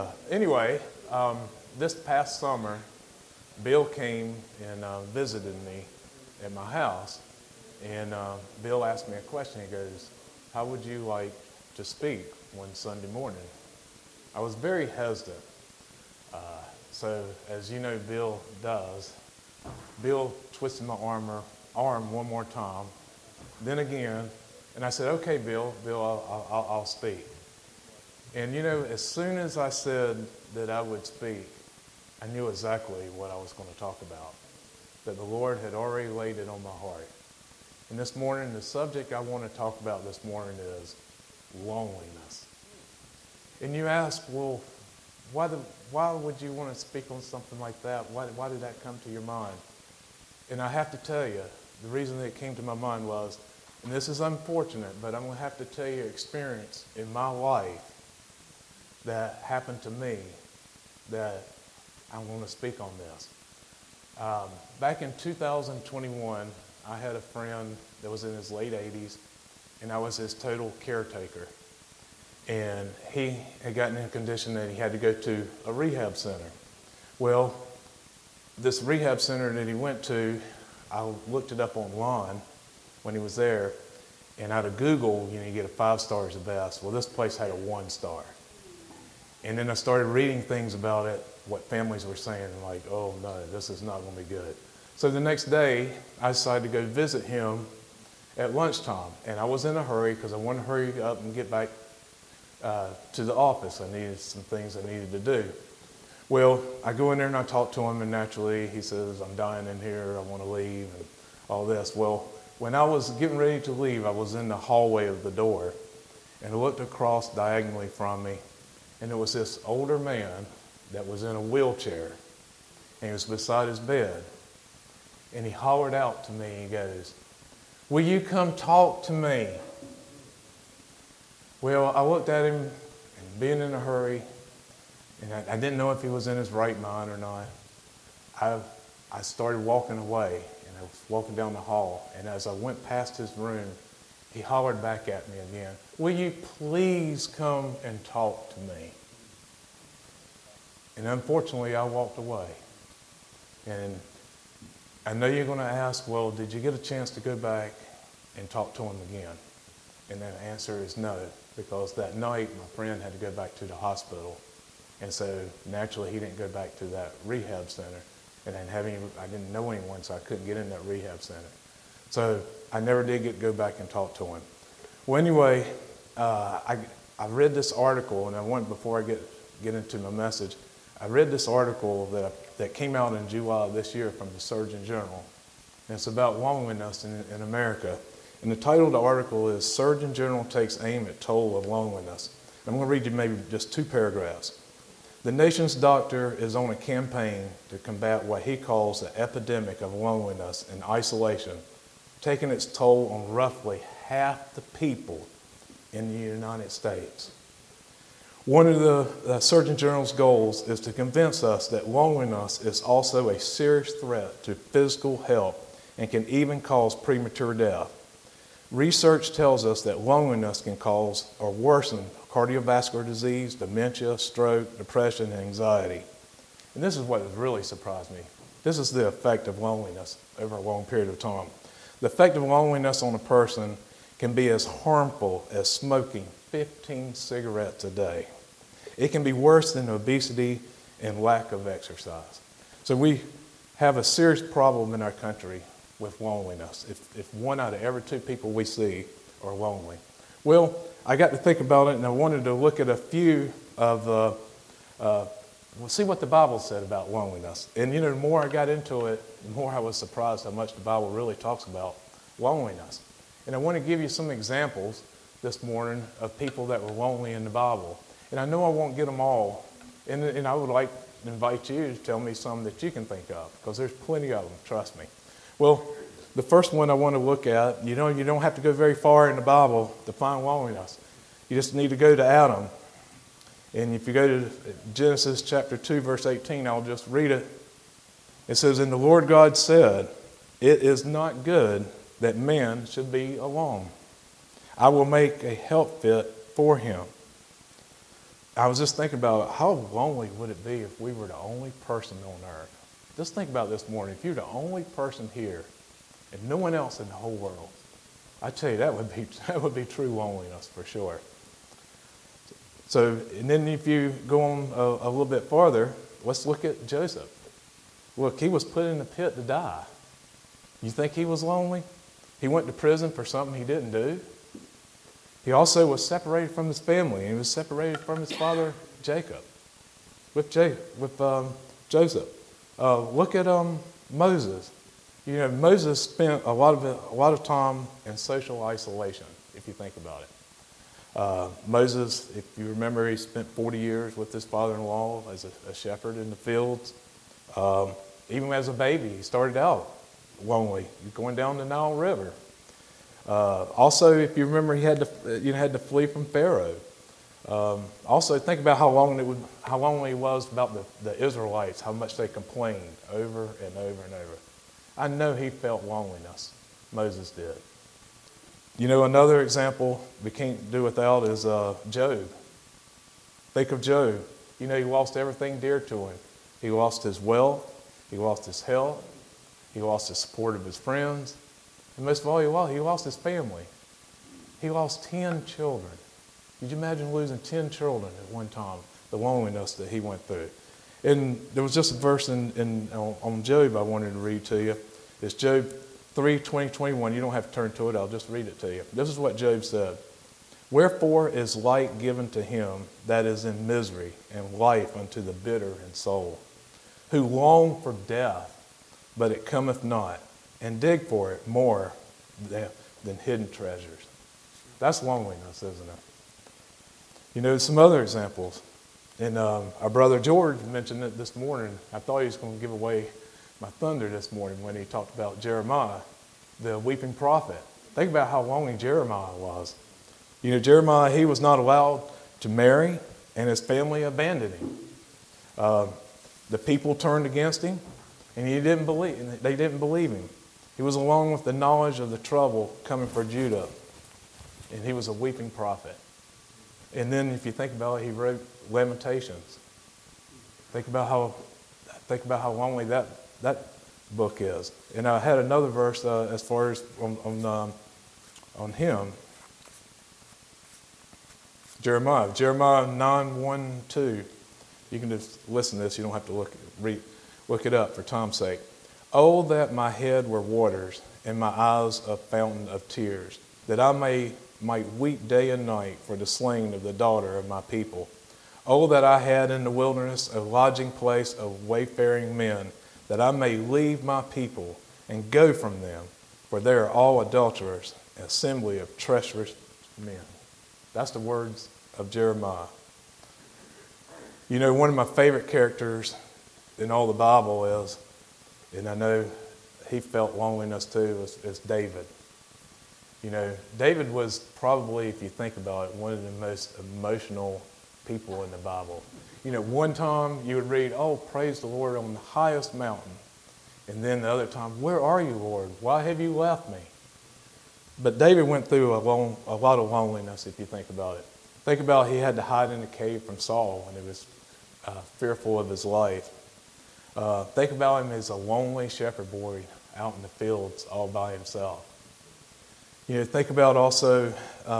Anyway, this past summer, Bill came and visited me at my house, and Bill asked me a question. He goes, "How would you like to speak one Sunday morning?" I was very hesitant. So, as you know, Bill does. Bill twisted my arm one more time, then again, and I said, "Okay, Bill, I'll speak." And you know, as soon as I said that I would speak, I knew exactly what I was going to talk about, that the Lord had already laid it on my heart. And this morning, the subject I want to talk about this morning is loneliness. And you ask, well, why would you want to speak on something like that? Why did that come to your mind? And I have to tell you, the reason that it came to my mind was, and this is unfortunate, but I'm going to have to tell you an experience in my life that happened to me that I'm going to speak on this. Back in 2021, I had a friend that was in his late 80s, and I was his total caretaker. And he had gotten in a condition that he had to go to a rehab center. Well, this rehab center that he went to, I looked it up online when he was there, and out of Google, you get a 5 stars the best. Well, this place had a 1 star. And then I started reading things about it, what families were saying, like, oh no, this is not going to be good. So the next day, I decided to go visit him at lunchtime. And I was in a hurry because I wanted to hurry up and get back to the office. I needed some things I needed to do. Well, I go in there and I talk to him, and naturally he says, "I'm dying in here, I want to leave," and all this. Well, when I was getting ready to leave, I was in the hallway of the door, and I looked across diagonally from me, and there was this older man that was in a wheelchair, and he was beside his bed. And he hollered out to me, he goes, "Will you come talk to me?" Well, I looked at him, and being in a hurry, and I didn't know if he was in his right mind or not. I started walking away, and I was walking down the hall, and as I went past his room, he hollered back at me again, "Will you please come and talk to me?" And unfortunately, I walked away. And I know you're going to ask, well, did you get a chance to go back and talk to him again? And the answer is no, because that night my friend had to go back to the hospital. And so naturally he didn't go back to that rehab center. And I didn't know anyone, so I couldn't get in that rehab center. So I never did get to go back and talk to him. Well, anyway, I read this article, and before I get into my message, I read this article that came out in July of this year from the Surgeon General. And it's about loneliness in America. And the title of the article is "Surgeon General Takes Aim at Toll of Loneliness." I'm going to read you maybe just 2 paragraphs. "The nation's doctor is on a campaign to combat what he calls the epidemic of loneliness and isolation, taking its toll on roughly half the people in the United States. One of the Surgeon General's goals is to convince us that loneliness is also a serious threat to physical health and can even cause premature death. Research tells us that loneliness can cause or worsen cardiovascular disease, dementia, stroke, depression, and anxiety." And this is what has really surprised me. This is the effect of loneliness over a long period of time. The effect of loneliness on a person can be as harmful as smoking 15 cigarettes a day. It can be worse than obesity and lack of exercise. So we have a serious problem in our country with loneliness. If 1 out of every 2 people we see are lonely. Well, I got to think about it, and I wanted to look at a few of see what the Bible said about loneliness. And the more I got into it, the more I was surprised how much the Bible really talks about loneliness. And I want to give you some examples this morning of people that were lonely in the Bible. And I know I won't get them all, and I would like to invite you to tell me some that you can think of, because there's plenty of them, trust me. Well, the first one I want to look at, you don't have to go very far in the Bible to find loneliness. You just need to go to Adam. And if you go to Genesis chapter 2, verse 18, I'll just read it. It says, "And the Lord God said, 'It is not good that man should be alone. I will make a help fit for him.' I was just thinking about how lonely would it be if we were the only person on earth. Just think about this morning. If you're the only person here and no one else in the whole world, I tell you, that would be true loneliness for sure. So, and then if you go on a little bit farther, let's look at Joseph. Look, he was put in the pit to die. You think he was lonely? He went to prison for something he didn't do. He also was separated from his family, and he was separated from his father Jacob, with Joseph. Look at Moses. You know, Moses spent a lot of time in social isolation, if you think about it. Moses, if you remember, he spent 40 years with his father-in-law as a shepherd in the fields. Even as a baby, he started out lonely, going down the Nile River. Also, if you remember, he had to flee from Pharaoh. Also, think about how lonely he was about the Israelites, how much they complained over and over and over. I know he felt loneliness. Moses did. You know, another example we can't do without is Job. Think of Job. You know, he lost everything dear to him. He lost his wealth. He lost his health. He lost the support of his friends. And most of all, he lost his family. He lost 10 children. Could you imagine losing 10 children at one time? The loneliness that he went through. And there was just a verse on Job I wanted to read to you. It's Job 3:20-21. You don't have to turn to it. I'll just read it to you. This is what Job said. Wherefore is light given to him that is in misery, and life unto the bitter in soul, who long for death, but it cometh not, and dig for it more than hidden treasures. That's loneliness, isn't it? You know, some other examples. And our brother George mentioned it this morning. I thought he was going to give away my thunder this morning when he talked about Jeremiah, the weeping prophet. Think about how lonely Jeremiah was. You know, Jeremiah, he was not allowed to marry, and his family abandoned him. The people turned against him, and they didn't believe him. He was alone with the knowledge of the trouble coming for Judah, and he was a weeping prophet. And then, if you think about it, he wrote Lamentations. Think about how lonely that book is. And I had another verse as far as on him. Jeremiah 9:1-2. You can just listen to this. You don't have to look it up for time's sake. Oh, that my head were waters, and my eyes a fountain of tears, that I might weep day and night for the slain of the daughter of my people. Oh, that I had in the wilderness a lodging place of wayfaring men, that I may leave my people and go from them, for they are all adulterers, an assembly of treacherous men. That's the words of Jeremiah. You know, one of my favorite characters in all the Bible is, and I know he felt loneliness too, is David. You know, David was probably, if you think about it, one of the most emotional people in the Bible. You know, one time you would read, oh, praise the Lord on the highest mountain. And then the other time, where are you, Lord? Why have you left me? But David went through a lot of loneliness, if you think about it. Think about he had to hide in a cave from Saul when he was fearful of his life. Think about him as a lonely shepherd boy out in the fields all by himself. You know, think about also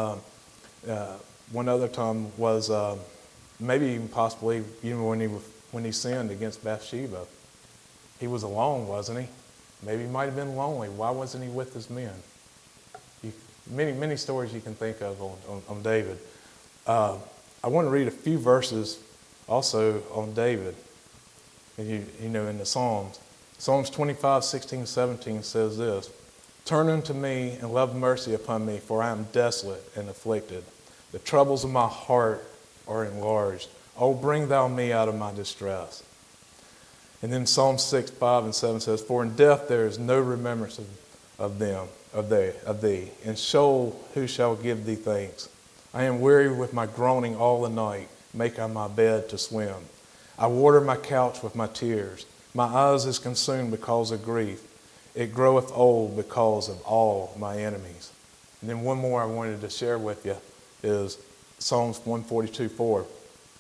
one other time was maybe even possibly when he sinned against Bathsheba. He was alone, wasn't he? Maybe he might have been lonely. Why wasn't he with his men? Many stories you can think of on David. I want to read a few verses also on David. And you know, in the Psalms. Psalms 25:16-17 says this. Turn unto me and love mercy upon me, for I am desolate and afflicted. The troubles of my heart are enlarged. Oh, bring thou me out of my distress. And then Psalm 6:5-7 says, for in death there is no remembrance of thee. In Sheol who shall give thee thanks? I am weary with my groaning all the night. Make I my bed to swim. I water my couch with my tears. My eyes is consumed because of grief. It groweth old because of all my enemies. And then one more I wanted to share with you is Psalms 142:4.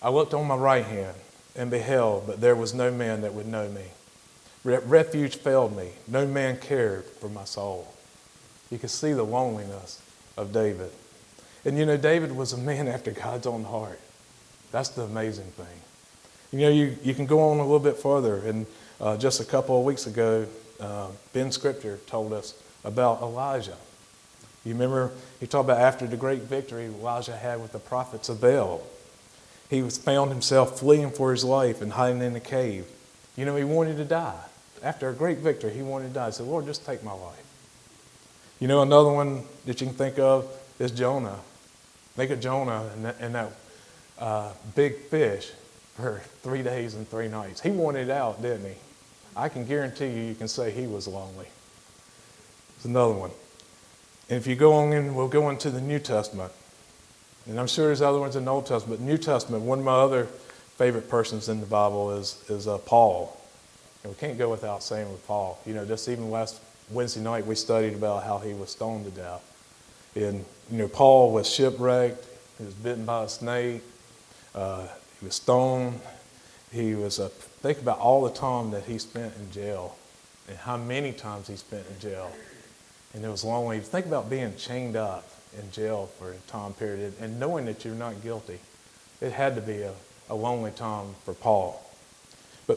I looked on my right hand and beheld, but there was no man that would know me. Refuge failed me. No man cared for my soul. You can see the loneliness of David. And you know, David was a man after God's own heart. That's the amazing thing. You know, you can go on a little bit further. And just a couple of weeks ago, Ben Scripture told us about Elijah. You remember, he talked about after the great victory Elijah had with the prophets of Baal. He found himself fleeing for his life and hiding in a cave. You know, he wanted to die. After a great victory, he wanted to die. He said, Lord, just take my life. You know, another one that you can think of is Jonah. Think of Jonah and that big fish for 3 days and 3 nights. He wanted out, didn't he? I can guarantee you can say he was lonely. It's another one. And if you go on in, we'll go into the New Testament. And I'm sure there's other ones in the Old Testament. New Testament, one of my other favorite persons in the Bible is Paul. And we can't go without saying with Paul. You know, just even last Wednesday night we studied about how he was stoned to death. And, you know, Paul was shipwrecked. He was bitten by a snake. He was stoned. He was, think about all the time that he spent in jail and how many times he spent in jail. And it was lonely. Think about being chained up in jail for a time period and knowing that you're not guilty. It had to be a lonely time for Paul. But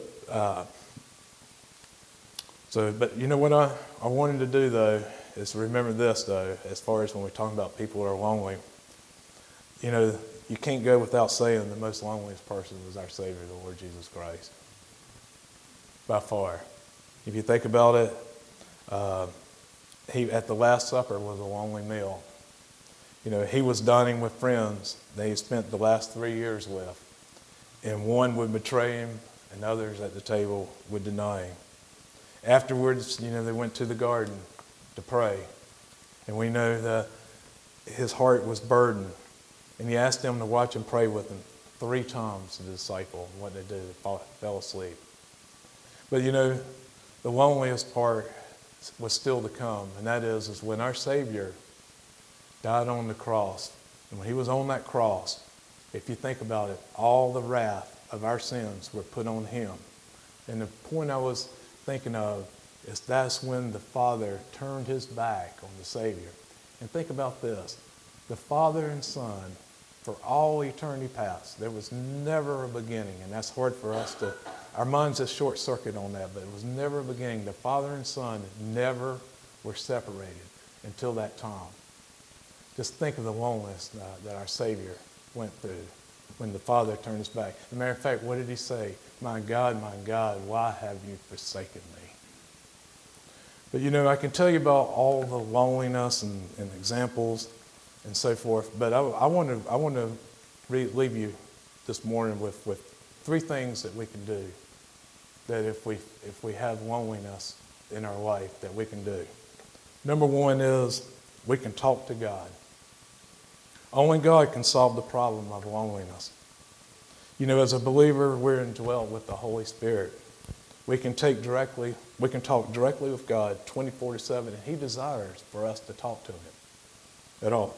you know what I wanted to do, though, is remember this, though, as far as when we're talking about people who are lonely. You know, you can't go without saying the most loneliest person was our Savior, the Lord Jesus Christ. By far. If you think about it, he at the Last Supper was a lonely meal. You know, he was dining with friends that he spent the last 3 years with. And one would betray him, and others at the table would deny him. Afterwards, you know, they went to the garden to pray. And we know that his heart was burdened. And he asked them to watch and pray with him 3 times, the disciple. And what they did, they fell asleep. But you know, the loneliest part was still to come. And that is when our Savior died on the cross. And when he was on that cross, if you think about it, all the wrath of our sins were put on him. And the point I was thinking of is that's when the Father turned his back on the Savior. And think about this. The Father and Son, for all eternity past, there was never a beginning. And that's hard for us to, our minds just short circuit on that, but it was never a beginning. The Father and Son never were separated until that time. Just think of the loneliness that our Savior went through when the Father turned his back. As a matter of fact, what did he say? My God, why have you forsaken me? But you know, I can tell you about all the loneliness and examples and so forth, but I want to leave you this morning with 3 things that we can do that if we have loneliness in our life that we can do. Number 1 is we can talk to God. Only God can solve the problem of loneliness. You know, as a believer, we're indwelt with the Holy Spirit. We can talk directly with God 24/7, and he desires for us to talk to him at all.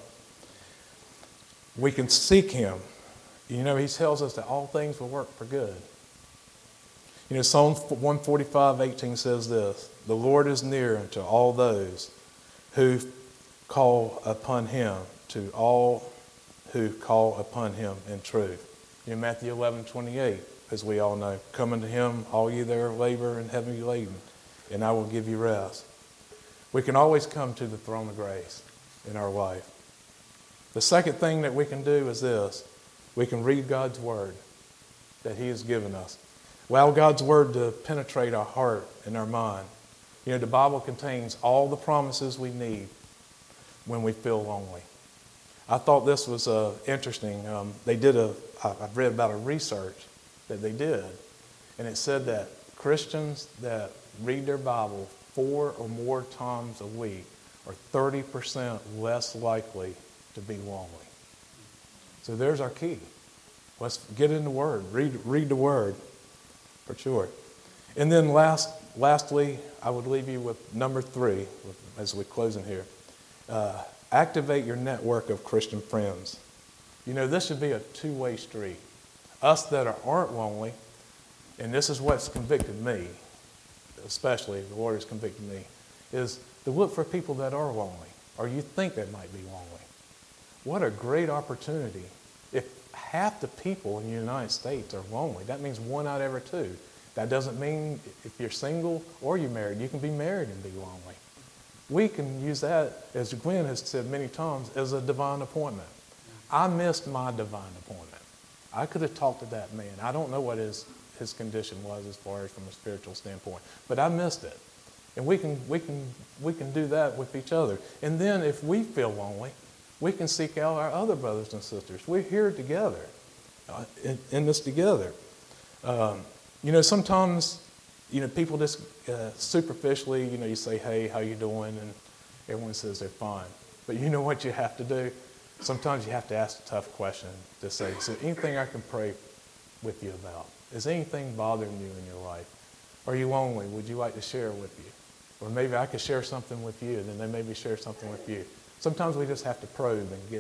We can seek him. You know, he tells us that all things will work for good. You know, Psalm 145:18 says this, the Lord is near unto all those who call upon him, to all who call upon him in truth. You know, Matthew 11:28, as we all know, come unto him, all ye that are labor and heavy laden, and I will give you rest. We can always come to the throne of grace in our life. The second thing that we can do is this. We can read God's word that he has given us. Allow God's word to penetrate our heart and our mind. You know, the Bible contains all the promises we need when we feel lonely. I thought this was interesting. I've read about a research that they did, and it said that Christians that read their Bible 4 or more times a week are 30% less likely to be lonely. So there's our key. Let's get in the Word. Read the Word for sure. And then lastly, I would leave you with number 3 as we close in here. Activate your network of Christian friends. You know, this should be a 2-way street. Us that aren't lonely, and this is what's convicted me, especially the Lord has convicted me, is to look for people that are lonely, or you think they might be lonely. What a great opportunity. If half the people in the United States are lonely, that means 1 out of every 2. That doesn't mean if you're single or you're married, you can be married and be lonely. We can use that, as Gwen has said many times, as a divine appointment. I missed my divine appointment. I could have talked to that man. I don't know what his condition was as far as from a spiritual standpoint, but I missed it. And we can do that with each other. And then if we feel lonely, we can seek out our other brothers and sisters. We're here together, in this together. Sometimes, people just superficially, you say, hey, how you doing? And everyone says they're fine. But you know what you have to do? Sometimes you have to ask a tough question to say, is there anything I can pray with you about? Is anything bothering you in your life? Are you lonely? Would you like to share with you? Or maybe I could share something with you, and then they maybe share something with you. Sometimes we just have to probe and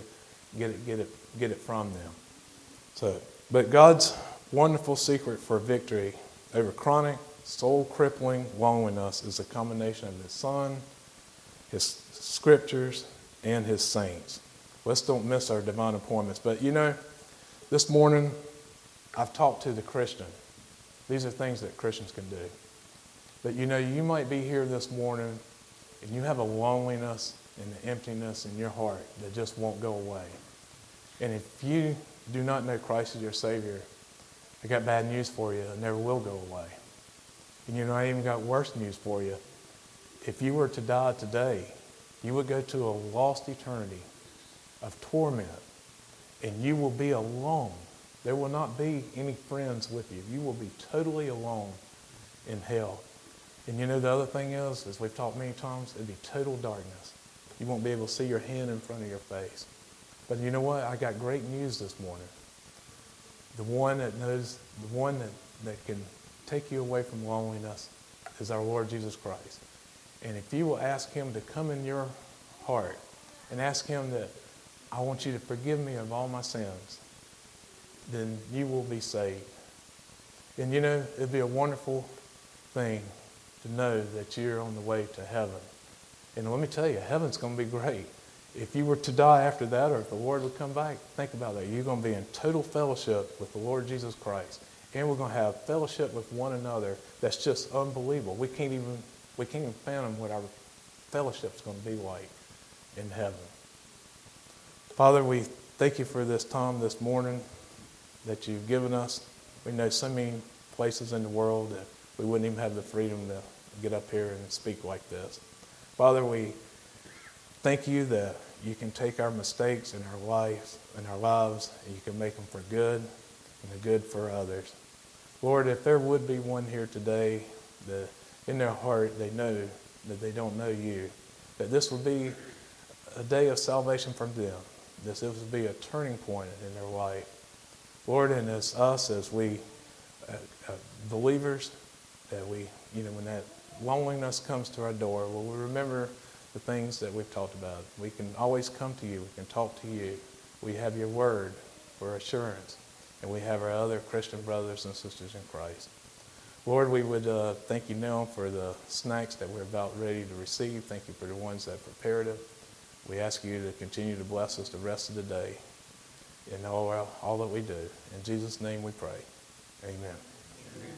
get it from them. But God's wonderful secret for victory over chronic, soul-crippling loneliness is a combination of His Son, His Scriptures, and His saints. Let's don't miss our divine appointments. But this morning I've talked to the Christian. These are things that Christians can do. But you might be here this morning and you have a loneliness and an emptiness in your heart that just won't go away. And if you do not know Christ as your Savior, I got bad news for you. It never will go away. And I even got worse news for you. If you were to die today, you would go to a lost eternity of torment, and you will be alone. There will not be any friends with you. You will be totally alone in hell. And the other thing is, as we've talked many times, it'd be total darkness. You won't be able to see your hand in front of your face. But you know what? I got great news this morning. The one that knows, the one that can take you away from loneliness is our Lord Jesus Christ. And if you will ask Him to come in your heart and ask Him that, I want you to forgive me of all my sins, then you will be saved. And it'd be a wonderful thing to know that you're on the way to heaven. And let me tell you, heaven's going to be great. If you were to die after that, or if the Lord would come back, think about that. You're going to be in total fellowship with the Lord Jesus Christ. And we're going to have fellowship with one another that's just unbelievable. We can't even fathom what our fellowship's going to be like in heaven. Father, we thank you for this time this morning that you've given us. We know so many places in the world that we wouldn't even have the freedom to get up here and speak like this. Father, we thank you that you can take our mistakes in our lives and you can make them for good and the good for others. Lord, if there would be one here today that in their heart they know that they don't know you, that this would be a day of salvation from them. This would be a turning point in their life. Lord, and as us, as we believers, that we, when that loneliness comes to our door, will we remember the things that we've talked about. We can always come to you. We can talk to you. We have your word for assurance. And we have our other Christian brothers and sisters in Christ. Lord, we would thank you now for the snacks that we're about ready to receive. Thank you for the ones that prepared it. We ask you to continue to bless us the rest of the day in all that we do. In Jesus' name we pray. Amen.